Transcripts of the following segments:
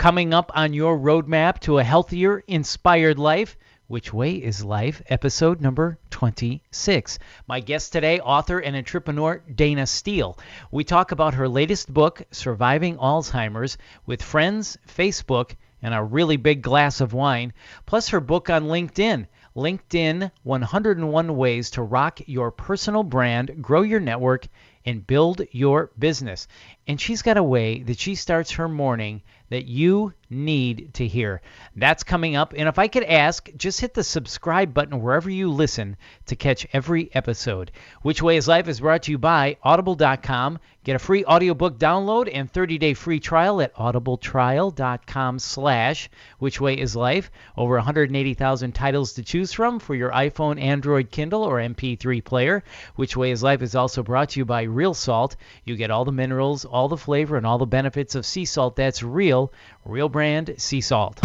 Coming up on your roadmap to a healthier, inspired life, Which Way is Life, episode number 26. My guest today, author and entrepreneur Dana Steele. We talk about her latest book, Surviving Alzheimer's, with friends, Facebook, and a really big glass of wine, plus her book on LinkedIn. LinkedIn, 101 Ways to Rock Your Personal Brand, Grow Your Network, and Build Your Business. And she's got a way that she starts her morning that you need to hear. That's coming up. And if I could ask, just hit the subscribe button wherever you listen to catch every episode. Which Way is Life is brought to you by Audible.com. Get a free audiobook download and 30-day free trial at audibletrial.com/Which Way is Life. Over 180,000 titles to choose from for your iPhone, Android, Kindle, or MP3 player. Which Way is Life is also brought to you by Real Salt. You get all the minerals, all the flavor, and all the benefits of sea salt that's real brand sea salt.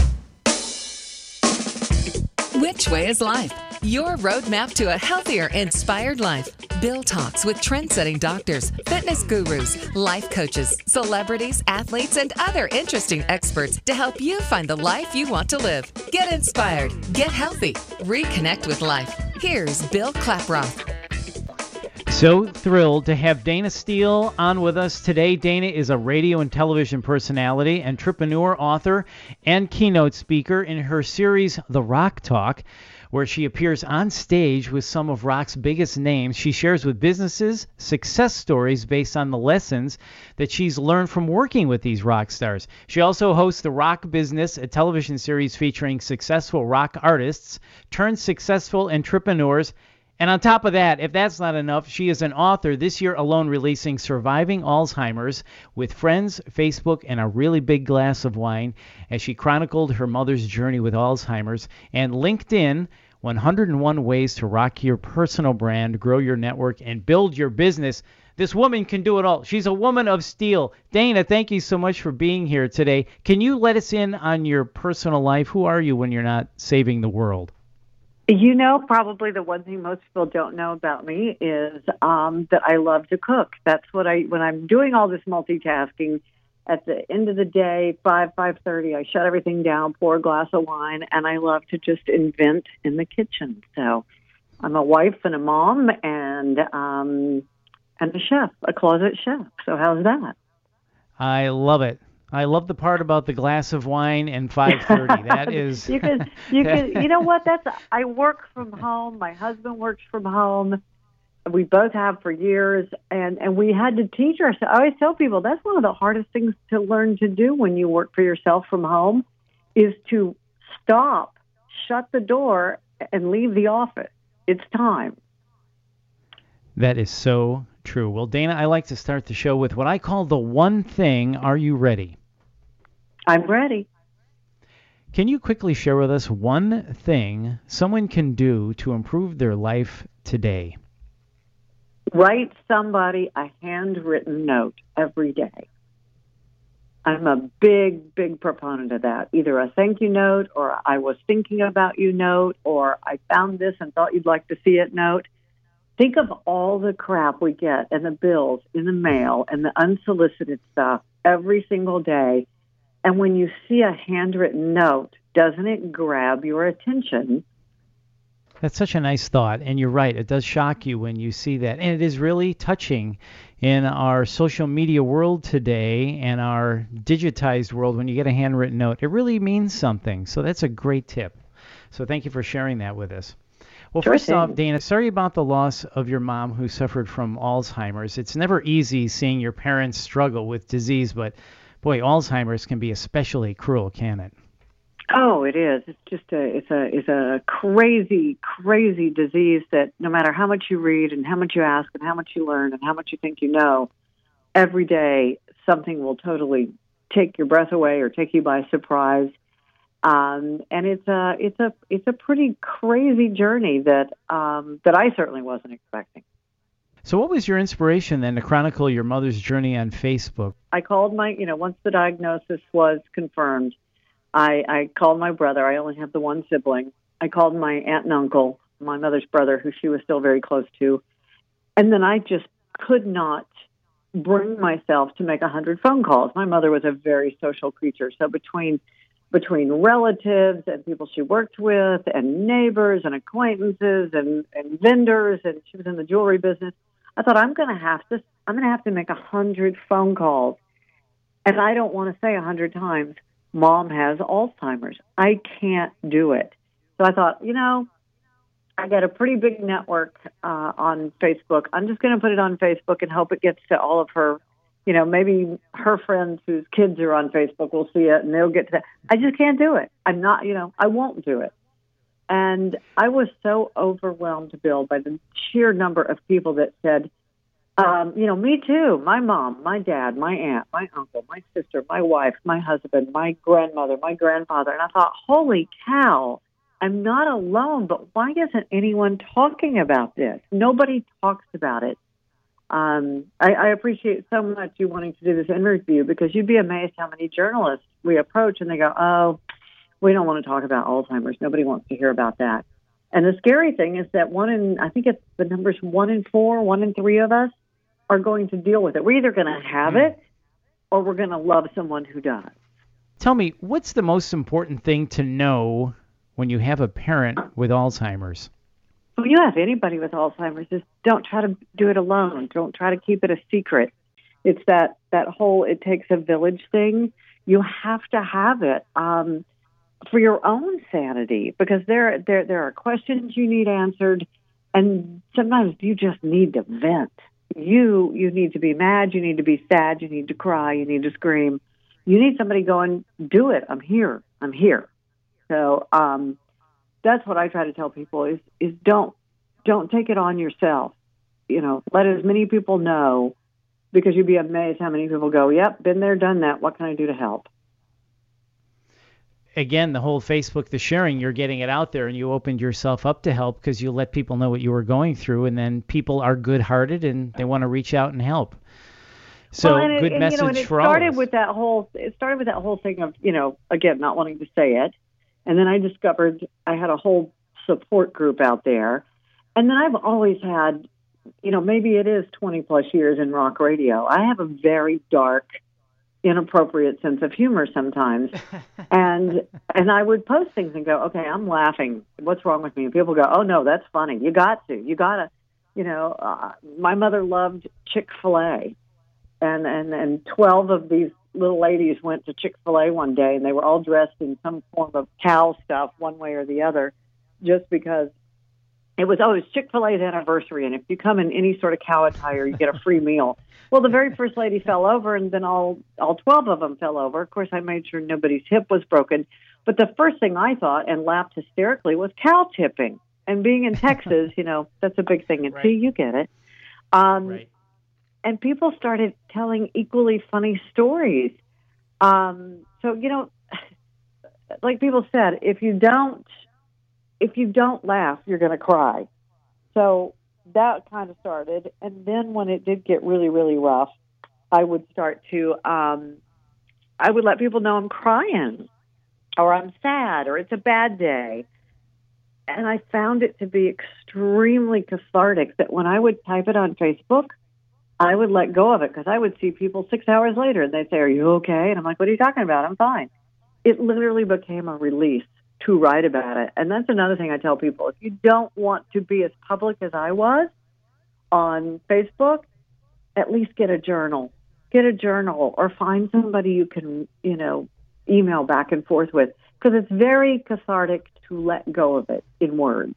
Which Way is Life? Your roadmap to a healthier, inspired life. Bill talks with trend-setting doctors, fitness gurus, life coaches, celebrities, athletes, and other interesting experts to help you find the life you want to live. Get inspired, get healthy, reconnect with life. Here's Bill Klaproth. So thrilled to have Dana Steele on with us today. Dana is a radio and television personality, entrepreneur, author, and keynote speaker in her series, The Rock Talk, where she appears on stage with some of rock's biggest names. She shares with businesses success stories based on the lessons that she's learned from working with these rock stars. She also hosts The Rock Business, a television series featuring successful rock artists turned successful entrepreneurs. And on top of that, if that's not enough, she is an author, this year alone releasing Surviving Alzheimer's with friends, Facebook, and a really big glass of wine as she chronicled her mother's journey with Alzheimer's. And LinkedIn, 101 Ways to Rock Your Personal Brand, Grow Your Network, and Build Your Business. This woman can do it all. She's a woman of steel. Dana, thank you so much for being here today. Can you let us in on your personal life? Who are you when you're not saving the world? You know, probably the one thing most people don't know about me is that I love to cook. That's what when I'm doing all this multitasking, at the end of the day, 5:30, I shut everything down, pour a glass of wine, and I love to just invent in the kitchen. So I'm a wife and a mom and a chef, a closet chef. So how's that? I love it. I love the part about the glass of wine and 5:30. That is you can you know what? I work from home. My husband works from home. We both have for years, and we had to teach ourselves. I always tell people that's one of the hardest things to learn to do when you work for yourself from home is to stop, shut the door, and leave the office. It's time. That is so true. Well, Dana, I like to start the show with what I call the one thing. Are you ready? I'm ready. Can you quickly share with us one thing someone can do to improve their life today? Write somebody a handwritten note every day. I'm a big, big proponent of that. Either a thank you note or I was thinking about you note or I found this and thought you'd like to see it note. Think of all the crap we get and the bills in the mail and the unsolicited stuff every single day. And when you see a handwritten note, doesn't it grab your attention? That's such a nice thought. And you're right. It does shock you when you see that. And it is really touching in our social media world today and our digitized world when you get a handwritten note. It really means something. So that's a great tip. So thank you for sharing that with us. Well, first off, Dana, sorry about the loss of your mom who suffered from Alzheimer's. It's never easy seeing your parents struggle with disease, but boy, Alzheimer's can be especially cruel, can it? Oh, it is. It's just it's a crazy, crazy disease that no matter how much you read and how much you ask and how much you learn and how much you think you know, every day something will totally take your breath away or take you by surprise. And it's a pretty crazy journey that I certainly wasn't expecting. So what was your inspiration then to chronicle your mother's journey on Facebook? I called once the diagnosis was confirmed, I called my brother. I only have the one sibling. I called my aunt and uncle, my mother's brother, who she was still very close to. And then I just could not bring myself to make 100 phone calls. My mother was a very social creature. So between relatives and people she worked with and neighbors and acquaintances and vendors, and she was in the jewelry business, I thought I'm going to have to make 100 phone calls. And I don't want to say 100 times, Mom has Alzheimer's. I can't do it. So I thought, I got a pretty big network on Facebook. I'm just going to put it on Facebook and hope it gets to all of her, maybe her friends whose kids are on Facebook will see it and they'll get to that. I just can't do it. I'm not, I won't do it. And I was so overwhelmed, Bill, by the sheer number of people that said, me too, my mom, my dad, my aunt, my uncle, my sister, my wife, my husband, my grandmother, my grandfather. And I thought, holy cow, I'm not alone, but why isn't anyone talking about this? Nobody talks about it. I appreciate so much you wanting to do this interview, because you'd be amazed how many journalists we approach and they go, oh, we don't want to talk about Alzheimer's. Nobody wants to hear about that. And the scary thing is that I think it's the numbers 1 in 4, 1 in 3 of us are going to deal with it. We're either going to have it or we're going to love someone who does. Tell me, what's the most important thing to know when you have a parent with Alzheimer's? When you have anybody with Alzheimer's, just don't try to do it alone. Don't try to keep it a secret. It's that whole it takes a village thing. You have to have it for your own sanity, because there are questions you need answered, and sometimes you just need to vent. You need to be mad, you need to be sad, you need to cry, you need to scream. You need somebody going, do it, I'm here. So that's what I try to tell people is don't take it on yourself. Let as many people know, because you'd be amazed how many people go, yep, been there, done that, what can I do to help? Again, the whole Facebook, the sharing, you're getting it out there, and you opened yourself up to help because you let people know what you were going through, and then people are good-hearted and they want to reach out and help. So good message for all of us. It started with that whole thing of, again, not wanting to say it. And then I discovered I had a whole support group out there. And then I've always had, maybe it is 20 plus years in rock radio. I have a very dark, inappropriate sense of humor sometimes. and I would post things and go, okay, I'm laughing. What's wrong with me? And people go, oh, no, that's funny. You got to, my mother loved Chick-fil-A. And 12 of these little ladies went to Chick-fil-A one day, and they were all dressed in some form of cow stuff one way or the other, just because it was Chick-fil-A's anniversary, and if you come in any sort of cow attire, you get a free meal. Well, the very first lady fell over, and then all 12 of them fell over. Of course, I made sure nobody's hip was broken. But the first thing I thought, and laughed hysterically, was cow tipping. And being in Texas, that's a big thing. And right. See, you get it. Right. And people started telling equally funny stories. So, like people said, if you don't laugh, you're going to cry. So that kind of started. And then when it did get really, really rough, I would start to, I would let people know I'm crying, or I'm sad, or it's a bad day. And I found it to be extremely cathartic that when I would type it on Facebook, I would let go of it, because I would see people 6 hours later and they'd say, are you okay? And I'm like, what are you talking about? I'm fine. It literally became a release to write about it. And that's another thing I tell people. If you don't want to be as public as I was on Facebook, at least get a journal. Get a journal, or find somebody you can, email back and forth with, because it's very cathartic to let go of it in words.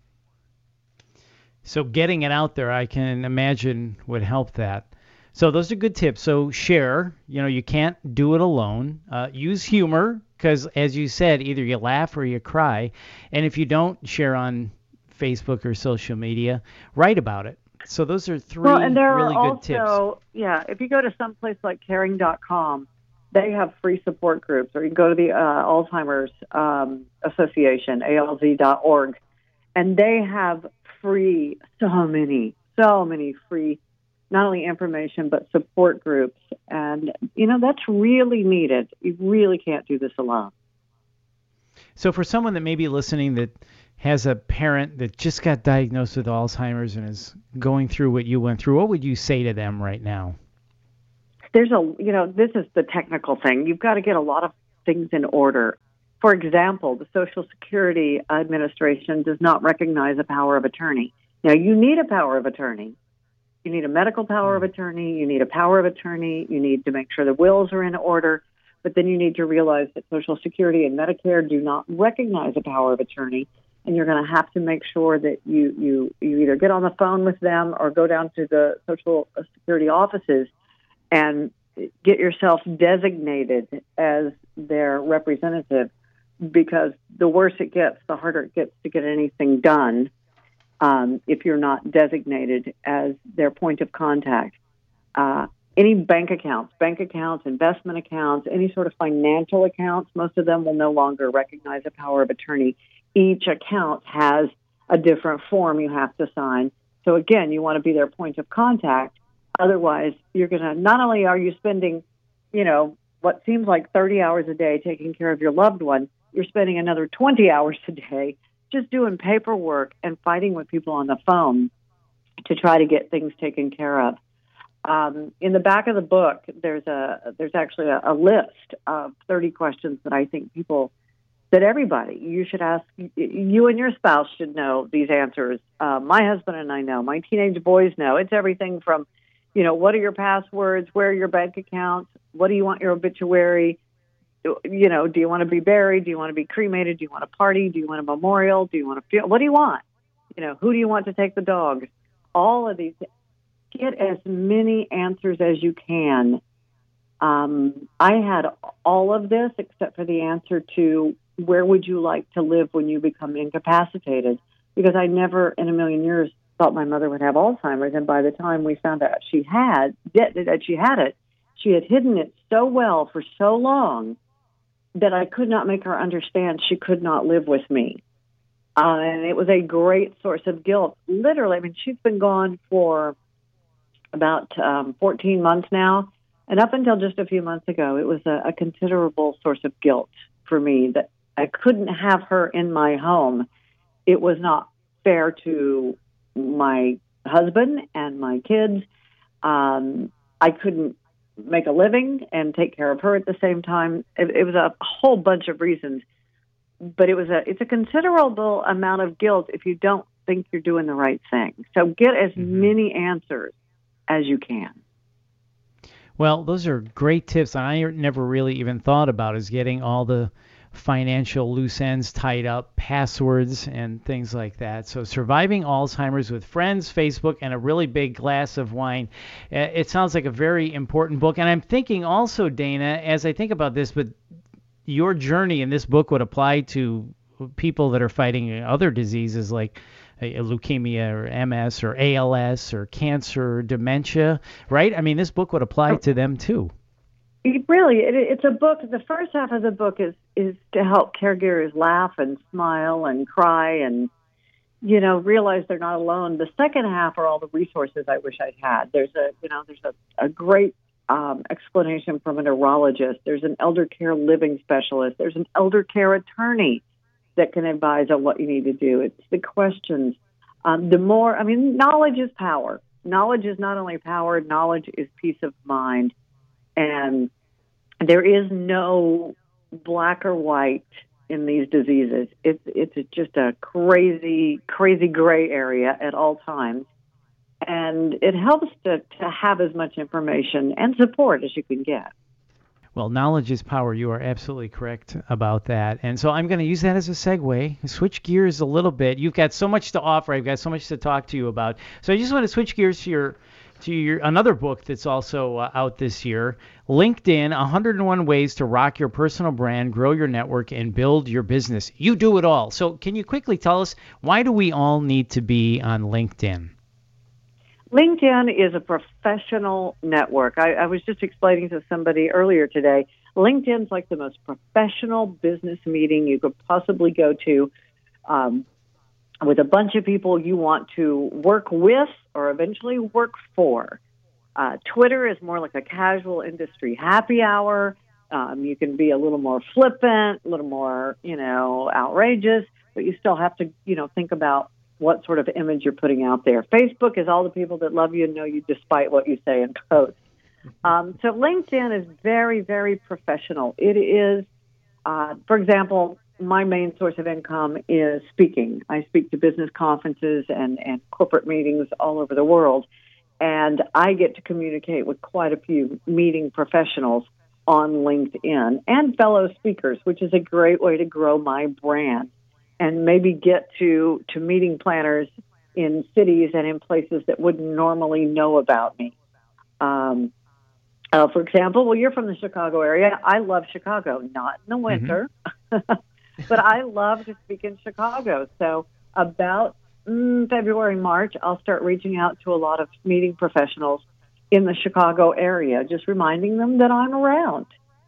So getting it out there, I can imagine, would help that. So those are good tips. So share, you can't do it alone. Use humor, because as you said, either you laugh or you cry. And if you don't share on Facebook or social media, write about it. So those are three really good tips. Yeah, if you go to some place like caring.com, they have free support groups, or you can go to the Alzheimer's Association, alz.org, and they have free, so many free, not only information, but support groups. And, that's really needed. You really can't do this alone. So for someone that may be listening that has a parent that just got diagnosed with Alzheimer's and is going through what you went through, what would you say to them right now? This is the technical thing. You've got to get a lot of things in order. For example, the Social Security Administration does not recognize a power of attorney. Now, you need a power of attorney. You need a medical power of attorney. You need a power of attorney. You need to make sure the wills are in order. But then you need to realize that Social Security and Medicare do not recognize a power of attorney. And you're going to have to make sure that you either get on the phone with them or go down to the Social Security offices and get yourself designated as their representative, because the worse it gets, the harder it gets to get anything done if you're not designated as their point of contact. Any bank accounts, investment accounts, any sort of financial accounts, most of them will no longer recognize a power of attorney. Each account has a different form you have to sign. So again, you want to be their point of contact. Otherwise, you're going to, not only are you spending, what seems like 30 hours a day taking care of your loved one, you're spending another 20 hours a day just doing paperwork and fighting with people on the phone to try to get things taken care of. In the back of the book, there's actually a list of 30 questions that I think that everybody, you should ask. You and your spouse should know these answers. My husband and I know. My teenage boys know. It's everything from, what are your passwords? Where are your bank accounts? What do you want your obituary? Do you want to be buried? Do you want to be cremated? Do you want a party? Do you want a memorial? Do you want a what do you want? Who do you want to take the dog? All of these. Get as many answers as you can. I had all of this except for the answer to where would you like to live when you become incapacitated? Because I never in a million years thought my mother would have Alzheimer's. And by the time we found out she had it, she had hidden it so well for so long that I could not make her understand she could not live with me. And it was a great source of guilt. Literally, she's been gone for about 14 months now. And up until just a few months ago, it was a considerable source of guilt for me that I couldn't have her in my home. It was not fair to my husband and my kids. I couldn't make a living and take care of her at the same time. It was a whole bunch of reasons. But it's a considerable amount of guilt if you don't think you're doing the right thing. So get as many answers as you can. Well, those are great tips. I never really even thought about is getting all the financial loose ends tied up, passwords and things like that. So surviving Alzheimer's with friends, Facebook, and a really big glass of wine. It sounds like a very important book. And I'm thinking also, Dana, as I think about this, but your journey in this book would apply to people that are fighting other diseases like leukemia or MS or ALS or cancer or dementia, right? This book would apply to them too. It's a book. The first half of the book is to help caregivers laugh and smile and cry and, realize they're not alone. The second half are all the resources I wish I had. There's a great explanation from a neurologist. There's an elder care living specialist. There's an elder care attorney that can advise on what you need to do. It's the questions. Knowledge is power. Knowledge is not only power, knowledge is peace of mind. And there is no black or white in these diseases. It's just a crazy, crazy gray area at all times. And it helps to have as much information and support as you can get. Well, knowledge is power. You are absolutely correct about that. And so I'm going to use that as a segue, switch gears a little bit. You've got so much to offer. I've got so much to talk to you about. So I just want to switch gears to your another book that's also out this year, LinkedIn, 101 Ways to Rock Your Personal Brand, Grow Your Network, and Build Your Business. You do it all. So can you quickly tell us, why do we all need to be on LinkedIn? LinkedIn is a professional network. I was just explaining to somebody earlier today, LinkedIn's like the most professional business meeting you could possibly go to with a bunch of people you want to work with or eventually work for. Twitter is more like a casual industry happy hour. You can be a little more flippant, a little more, outrageous, but you still have to, think about what sort of image you're putting out there. Facebook is all the people that love you and know you despite what you say and post. So LinkedIn is very, very professional. It is, for example, my main source of income is speaking. I speak to business conferences and corporate meetings all over the world, and I get to communicate with quite a few meeting professionals on LinkedIn and fellow speakers, which is a great way to grow my brand and maybe get to meeting planners in cities and in places that wouldn't normally know about me. For example, well, you're from the Chicago area. I love Chicago, not in the winter, but I love to speak in Chicago. So about February, March, I'll start reaching out to a lot of meeting professionals in the Chicago area, just reminding them that I'm around.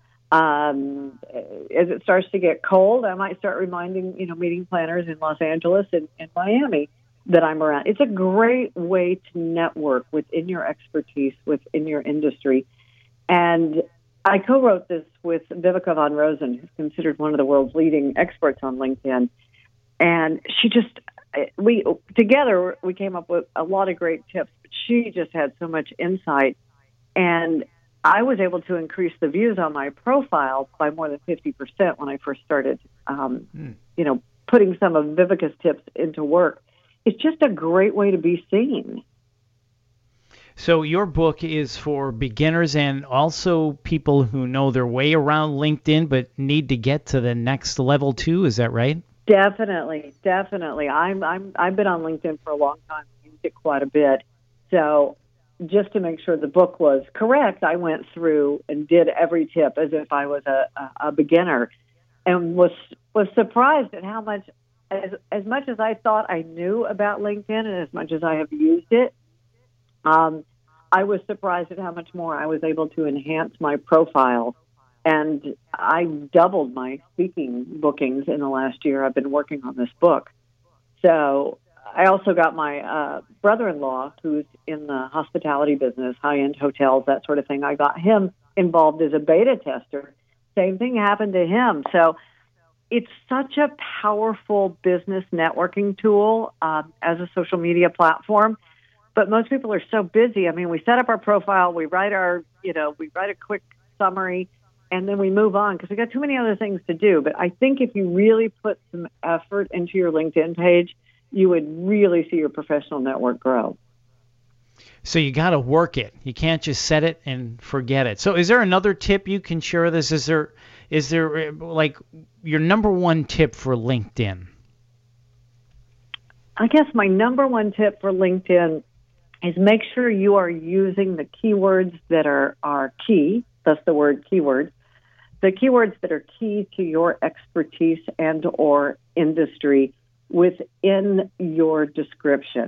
As it starts to get cold, I might start reminding, meeting planners in Los Angeles and Miami that I'm around. It's a great way to network within your expertise, within your industry. And I co-wrote this with Viveka von Rosen, who's considered one of the world's leading experts on LinkedIn. And we came up with a lot of great tips, but she just had so much insight. And I was able to increase the views on my profile by more than 50% when I first started, putting some of Viveka's tips into work. It's just a great way to be seen. So your book is for beginners and also people who know their way around LinkedIn but need to get to the next level too. Is that right? Definitely. I've been on LinkedIn for a long time. I used it quite a bit. So just to make sure the book was correct, I went through and did every tip as if I was a beginner, and was surprised at how much, as much as I thought I knew about LinkedIn and as much as I have used it, I was surprised at how much more I was able to enhance my profile. And I doubled my speaking bookings in the last year. I've been working on this book. So I also got my brother-in-law, who's in the hospitality business, high-end hotels, that sort of thing. I got him involved as a beta tester. Same thing happened to him. So it's such a powerful business networking tool as a social media platform. But most people are so busy. I mean, we set up our profile, we write a quick summary, and then we move on because we got too many other things to do. But I think if you really put some effort into your LinkedIn page, you would really see your professional network grow. So you got to work it. You can't just set it and forget it. So is there another tip you can share with us? Is there like your number one tip for LinkedIn? I guess my number one tip for LinkedIn is make sure you are using the keywords that are key. That's the word keywords. The keywords that are key to your expertise and or industry within your description.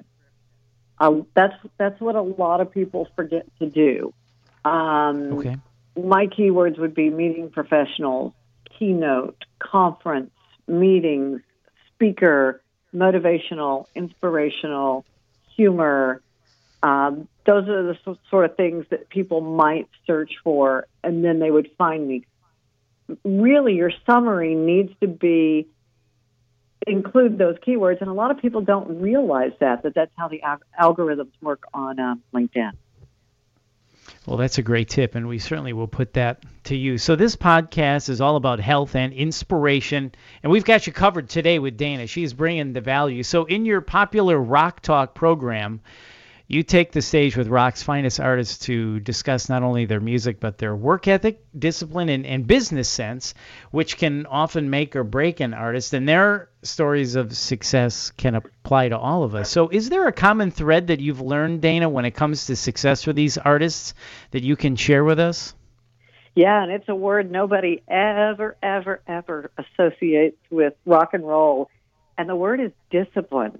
That's what a lot of people forget to do. Okay. My keywords would be meeting professionals, keynote, conference, meetings, speaker, motivational, inspirational, humor. Those are the sort of things that people might search for, and then they would find me. Really, your summary needs to include those keywords, and a lot of people don't realize that's how the algorithms work on LinkedIn. Well, that's a great tip, and we certainly will put that to use. So this podcast is all about health and inspiration, and we've got you covered today with Dana. She's bringing the value. So in your popular Rock Talk program, you take the stage with rock's finest artists to discuss not only their music, but their work ethic, discipline, and business sense, which can often make or break an artist, and their stories of success can apply to all of us. So is there a common thread that you've learned, Dana, when it comes to success for these artists that you can share with us? Yeah, and it's a word nobody ever, ever, ever associates with rock and roll, and the word is discipline.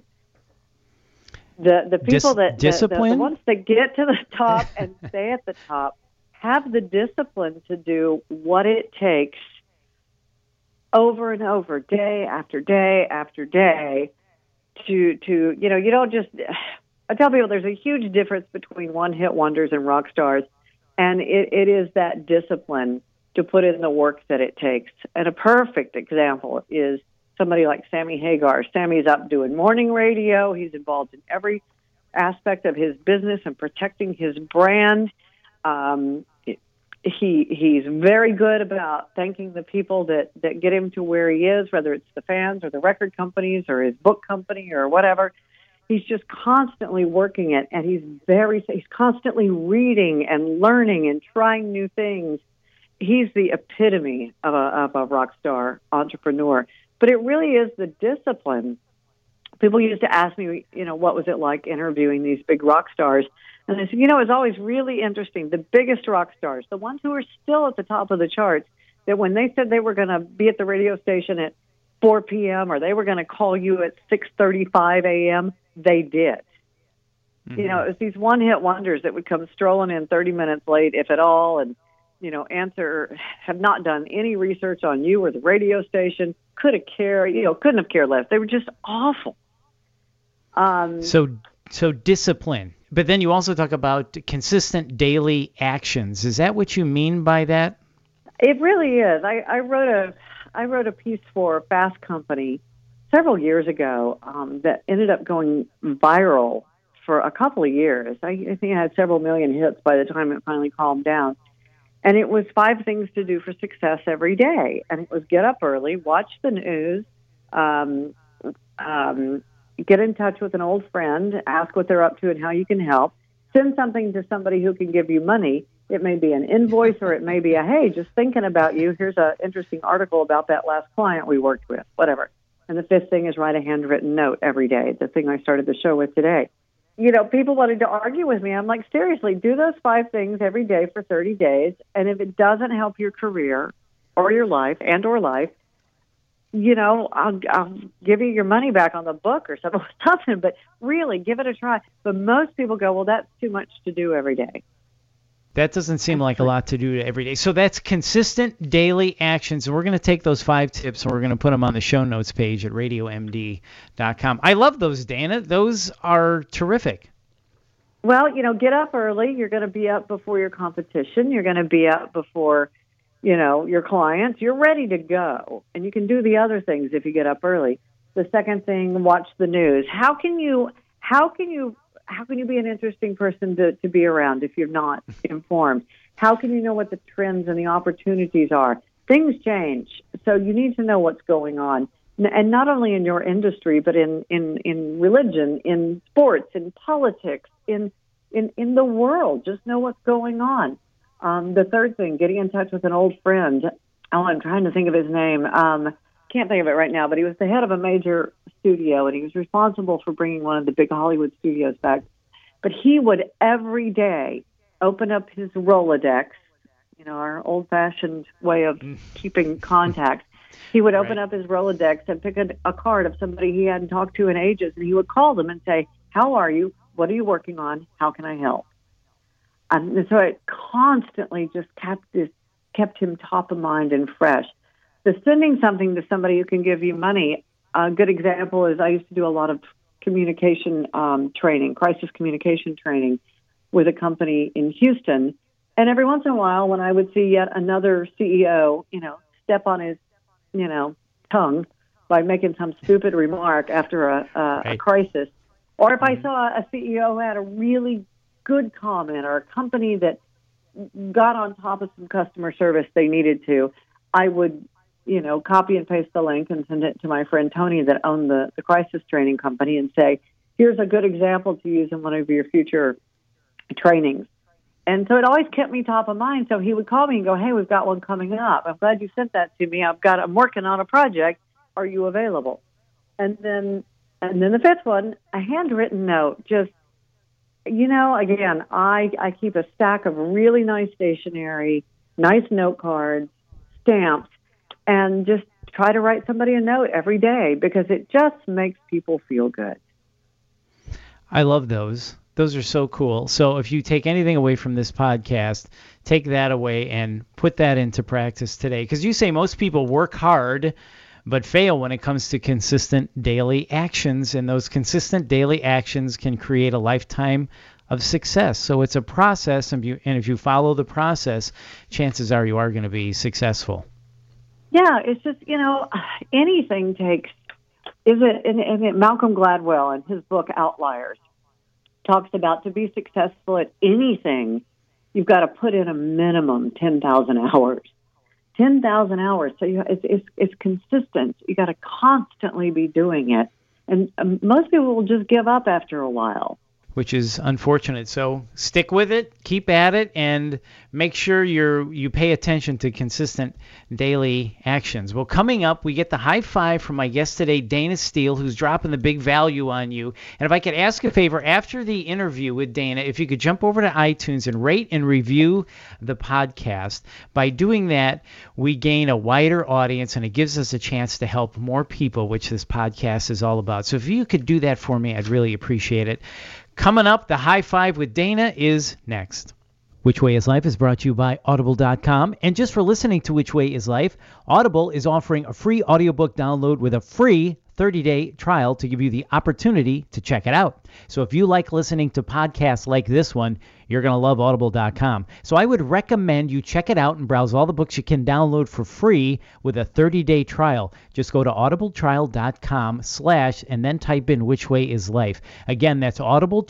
The people the ones that get to the top and stay at the top have the discipline to do what it takes over and over, day after day after day, to you don't just. I tell people there's a huge difference between one-hit wonders and rock stars, and it is that discipline to put in the work that it takes. And a perfect example is somebody like Sammy Hagar. Sammy's up doing morning radio. He's involved in every aspect of his business and protecting his brand. He's very good about thanking the people that get him to where he is, whether it's the fans or the record companies or his book company or whatever. He's just constantly working it, and he's constantly reading and learning and trying new things. He's the epitome of a rock star entrepreneur. But it really is the discipline. People used to ask me, what was it like interviewing these big rock stars? And I said, it was always really interesting. The biggest rock stars, the ones who are still at the top of the charts, that when they said they were going to be at the radio station at 4 p.m. or they were going to call you at 6:35 a.m., they did. Mm-hmm. It was these one-hit wonders that would come strolling in 30 minutes late, if at all, and, have not done any research on you or the radio station, couldn't have cared less. They were just awful. So discipline. But then you also talk about consistent daily actions. Is that what you mean by that? It really is. I wrote a piece for Fast Company several years ago that ended up going viral for a couple of years. I think it had several million hits by the time it finally calmed down. And it was 5 things to do for success every day. And it was get up early, watch the news, get in touch with an old friend, ask what they're up to and how you can help, send something to somebody who can give you money. It may be an invoice or it may be hey, just thinking about you. Here's an interesting article about that last client we worked with, whatever. And the 5th thing is write a handwritten note every day, the thing I started the show with today. People wanted to argue with me. I'm like, seriously, do those 5 things every day for 30 days. And if it doesn't help your career or your life or life, I'll give you your money back on the book or something, but really give it a try. But most people go, well, that's too much to do every day. That doesn't seem like a lot to do every day. So that's consistent daily actions. And we're going to take those 5 tips and we're going to put them on the show notes page at radiomd.com. I love those, Dana. Those are terrific. Well, get up early. You're going to be up before your competition. You're going to be up before, your clients. You're ready to go. And you can do the other things if you get up early. The second thing, watch the news. How can you be an interesting person to be around if you're not informed? How can you know what the trends and the opportunities are? Things change, so you need to know what's going on, and not only in your industry, but in religion, in sports, in politics, in the world. Just know what's going on. The third thing, getting in touch with an old friend. Oh, I'm trying to think of his name. Can't think of it right now, but he was the head of a major studio, and he was responsible for bringing one of the big Hollywood studios back. But he would every day open up his Rolodex, our old-fashioned way of keeping contact. He would open up his Rolodex and pick a card of somebody he hadn't talked to in ages, and he would call them and say, how are you? What are you working on? How can I help? And so it constantly just kept him top of mind and fresh. The sending something to somebody who can give you money, a good example is I used to do a lot of communication training, crisis communication training with a company in Houston. And every once in a while when I would see yet another CEO, step on his, tongue by making some stupid remark after a crisis, or if I saw a CEO who had a really good comment or a company that got on top of some customer service they needed to, I would copy and paste the link and send it to my friend Tony that owned the crisis training company and say, here's a good example to use in one of your future trainings. And so it always kept me top of mind. So he would call me and go, hey, we've got one coming up. I'm glad you sent that to me. I'm working on a project. Are you available? And then the 5th one, a handwritten note. Just, again, I keep a stack of really nice stationery, nice note cards, stamps, and just try to write somebody a note every day because it just makes people feel good. I love those. Those are so cool. So if you take anything away from this podcast, take that away and put that into practice today. Because you say most people work hard but fail when it comes to consistent daily actions, and those consistent daily actions can create a lifetime of success. So it's a process, and if you follow the process, chances are you are going to be successful. Yeah, it's just, anything takes, Malcolm Gladwell in his book Outliers talks about to be successful at anything, you've got to put in a minimum 10,000 hours. 10,000 hours. So it's consistent. You got to constantly be doing it. And most people will just give up after a while. Which is unfortunate. So stick with it, keep at it, and make sure you pay attention to consistent daily actions. Well, coming up, we get the high five from my guest today, Dana Steele, who's dropping the big value on you. And if I could ask a favor, after the interview with Dana, if you could jump over to iTunes and rate and review the podcast. By doing that, we gain a wider audience, and it gives us a chance to help more people, which this podcast is all about. So if you could do that for me, I'd really appreciate it. Coming up, the high five with Dana is next. Which Way is Life is brought to you by Audible.com. And just for listening to Which Way is Life, Audible is offering a free audiobook download with a free 30-day trial to give you the opportunity to check it out. So if you like listening to podcasts like this one, you're going to love Audible.com. So I would recommend you check it out and browse all the books you can download for free with a 30-day trial. Just go to audibletrial.com/ and then type in Which Way is Life. Again, that's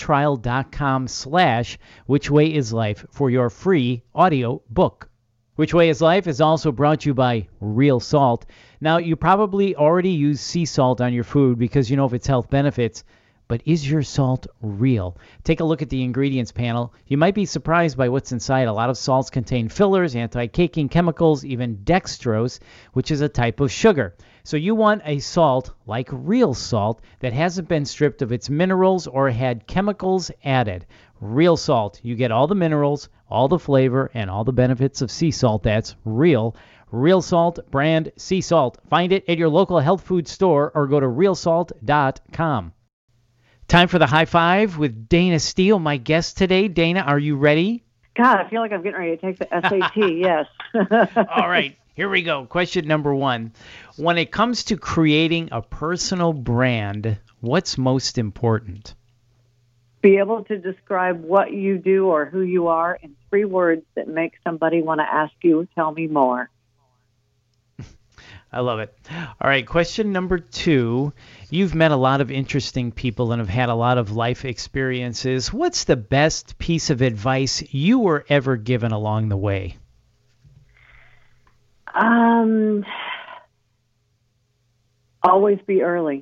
audibletrial.com/ Which Way is Life for your free audio book. Which Way is Life is also brought to you by Real Salt. Now, you probably already use sea salt on your food because you know of its health benefits, but is your salt real? Take a look at the ingredients panel. You might be surprised by what's inside. A lot of salts contain fillers, anti-caking chemicals, even dextrose, which is a type of sugar. So you want a salt like Real Salt that hasn't been stripped of its minerals or had chemicals added. Real Salt. You get all the minerals, all the flavor, and all the benefits of sea salt. That's real. Real Salt brand sea salt. Find it at your local health food store or go to realsalt.com. Time for the high five with Dana Steele, my guest today. Dana, are you ready? God, I feel like I'm getting ready to take the SAT, yes. All right, here we go. Question number 1. When it comes to creating a personal brand, what's most important? Be able to describe what you do or who you are in 3 words that make somebody want to ask you, tell me more. I love it. All right, question number 2. You've met a lot of interesting people and have had a lot of life experiences. What's the best piece of advice you were ever given along the way? Always be early.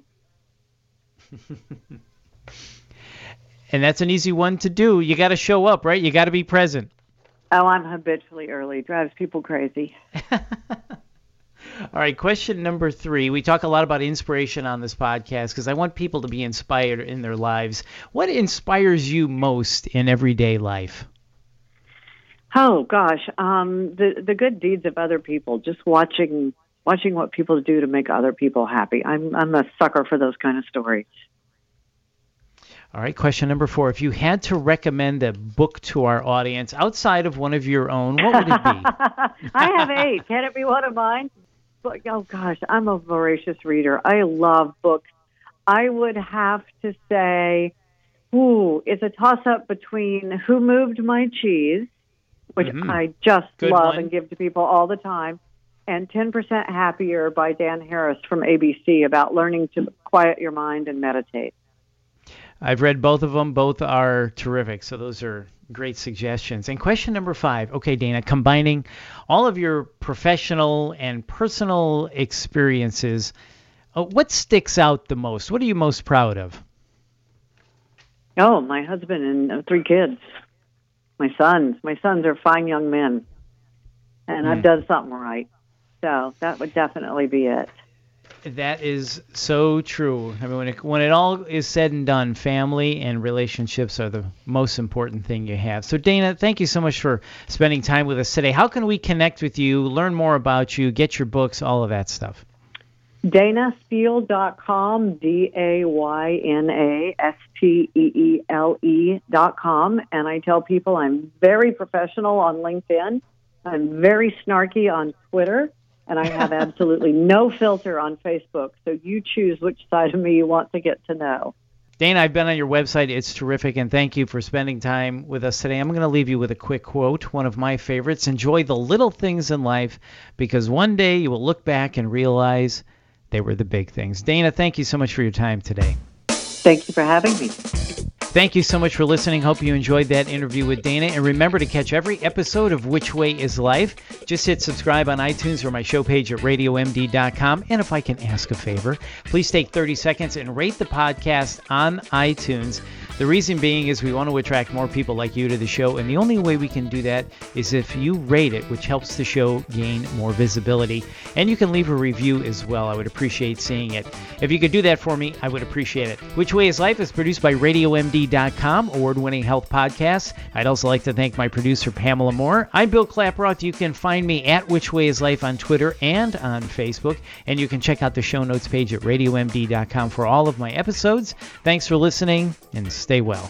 And that's an easy one to do. You got to show up, right? You got to be present. Oh, I'm habitually early. Drives people crazy. All right, question number 3. We talk a lot about inspiration on this podcast because I want people to be inspired in their lives. What inspires you most in everyday life? Oh, gosh. The good deeds of other people, just watching what people do to make other people happy. I'm a sucker for those kind of stories. All right, question number 4. If you had to recommend a book to our audience outside of one of your own, what would it be? I have 8. Can it be one of mine? But, oh, gosh, I'm a voracious reader. I love books. I would have to say, it's a toss-up between Who Moved My Cheese, which I just love and give to people all the time, and 10% Happier by Dan Harris from ABC about learning to quiet your mind and meditate. I've read both of them. Both are terrific. So those are great suggestions. And question number 5. Okay, Dana, combining all of your professional and personal experiences, what sticks out the most? What are you most proud of? Oh, my husband and 3 kids. My sons. My sons are fine young men. And I've done something right. So that would definitely be it. That is so true. I mean, when it all is said and done, family and relationships are the most important thing you have. So, Dana, thank you so much for spending time with us today. How can we connect with you, learn more about you, get your books, all of that stuff? DanaSteele.com, DanaSteele.com. And I tell people I'm very professional on LinkedIn. I'm very snarky on Twitter. And I have absolutely no filter on Facebook. So you choose which side of me you want to get to know. Dana, I've been on your website. It's terrific. And thank you for spending time with us today. I'm going to leave you with a quick quote, one of my favorites. Enjoy the little things in life because one day you will look back and realize they were the big things. Dana, thank you so much for your time today. Thank you for having me. Thank you so much for listening. Hope you enjoyed that interview with Dana. And remember to catch every episode of Which Way is Life. Just hit subscribe on iTunes or my show page at RadioMD.com. And if I can ask a favor, please take 30 seconds and rate the podcast on iTunes. The reason being is we want to attract more people like you to the show, and the only way we can do that is if you rate it, which helps the show gain more visibility. And you can leave a review as well. I would appreciate seeing it. If you could do that for me, I would appreciate it. Which Way is Life is produced by RadioMD.com, award-winning health podcast. I'd also like to thank my producer, Pamela Moore. I'm Bill Klaproth. You can find me at Which Way is Life on Twitter and on Facebook, and you can check out the show notes page at RadioMD.com for all of my episodes. Thanks for listening, and stay well.